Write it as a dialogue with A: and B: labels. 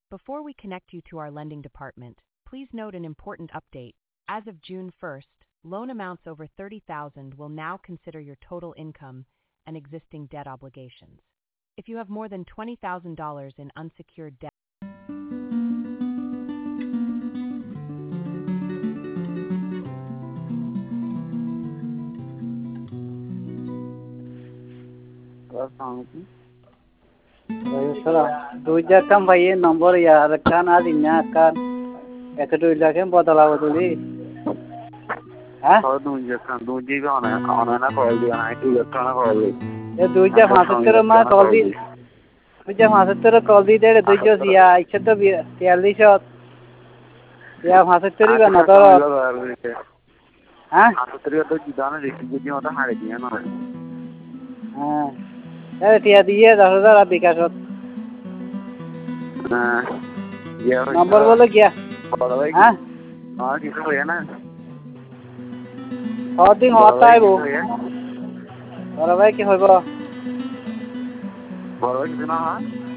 A: Before we connect you to our lending department, please note an important update. As of June 1st, loan amounts over $30,000 will now consider your total income and existing debt obligations. If you have more than $20,000 in unsecured debt,
B: দুইটা কাম ভাইয়ে নম্বর ইয়ার কান আর ইন্না কান এত দুইটা কাম বদলা বদলি হ্যাঁ
C: দুইটা অনলাইনে কল দিও না একটু ইলেকট্রনে কল দিই
B: এ দুইটা 75 মা কল দি দুইটা 75 কল দি দে দুইটা জিয়া 143 ইয়া 75 বানা তো হ্যাঁ
C: 75 তো জিদানে দেখি যদি ওটা হারে দিয়ে না
B: হ্যাঁ এ টিয়া দিয়ে 10000 বিকাশত
C: হ্যাঁ
B: নম্বর বলে গিয়া হ্যাঁ
C: আর কিছু হয় না
B: দিন হতাইবো বড় ভাই কি হইব
C: বড় কিছু না হয়